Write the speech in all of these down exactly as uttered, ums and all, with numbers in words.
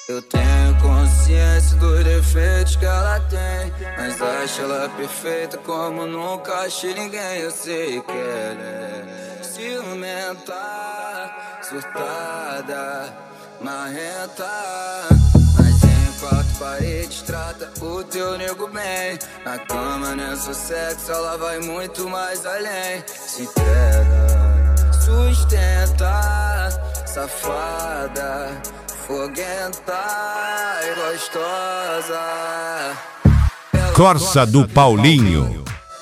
Eu tenho consciência dos defeitos que ela tem, mas acho ela perfeita como nunca achei ninguém. Eu sei que ela é ciumenta, surtada, marrenta, mas em quatro paredes trata o teu nego bem. Na cama não é só sexo, ela vai muito mais além. Se entrega, sustenta, safada, foguenta e gostosa. Corsa do Paulinho.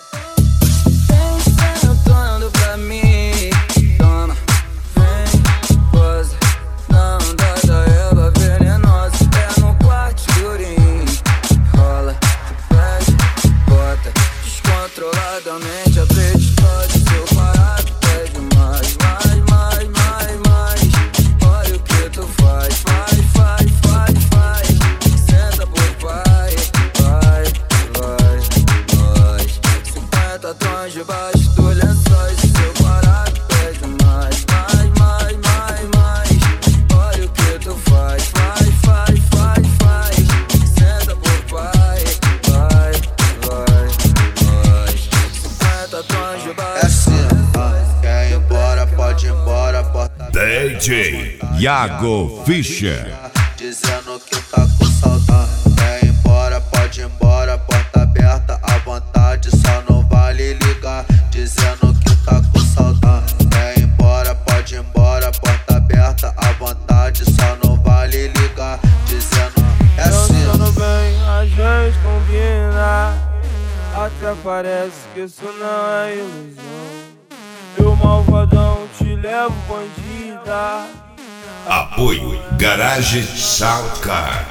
Vem sentando pra mim, toma, vem, goza. Não dá da erva venenosa, é no quarto escurinho. Rola, pede, bota, descontroladamente apetitosa. Seu barato pede mais, mais, mais, mais, mais. Olha o que tu faz, faz, faz, faz, faz. Senta por pai, vai, vai, vai. Cinquenta tons debaixo do lençóis. Seu barato pede mais, mais, mais, mais, mais. Olha o que tu faz, faz, faz, faz, faz. Senta por pai, vai, vai, vai. Cinquenta tons debaixo. É assim, ó, quer ir embora, pode ir embora, porta D J Iago Fischer. dizendo que tá com saudade. Quer ir embora, pode ir embora, porta aberta à vontade, só não vale ligar. Dizendo que tá com saudade. Quer ir embora, pode ir embora, porta aberta à vontade, só não vale ligar. Dizendo é assim. Pensando bem, às vezes combina, até parece que isso não é ilusão. Eu malvadão te levo bandida. Apoio Garage Soundcar.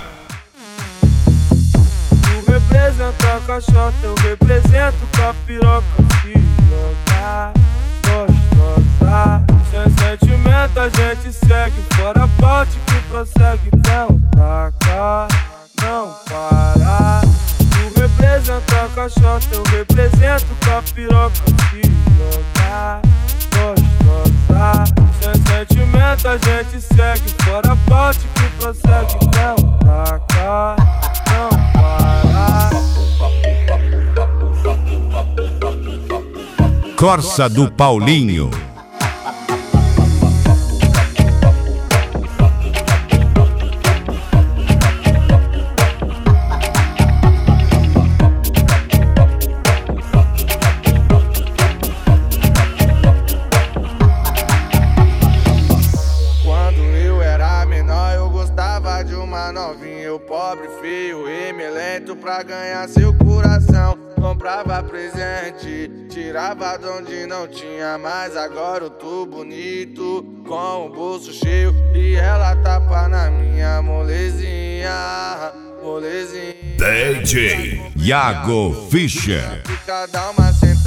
Tu representa a caixota, eu represento capiroca. Filhoca, gostosa, sem sentimento a gente segue. Fora bote que prossegue, tenta cá, não para. Tu representa a caixota, eu represento capiroca. Filhoca, gostosa, sem sentimento a gente segue. Fora bote que prossegue, tenta cá, não para. Corsa do Paulinho. Novinho, pobre, feio e melento pra ganhar seu coração. Comprava presente, tirava de onde não tinha mais. Agora eu tô bonito, com o bolso cheio e ela tapa na minha molezinha, molezinha. D J Iago Fischer. Fica, dá uma sentada.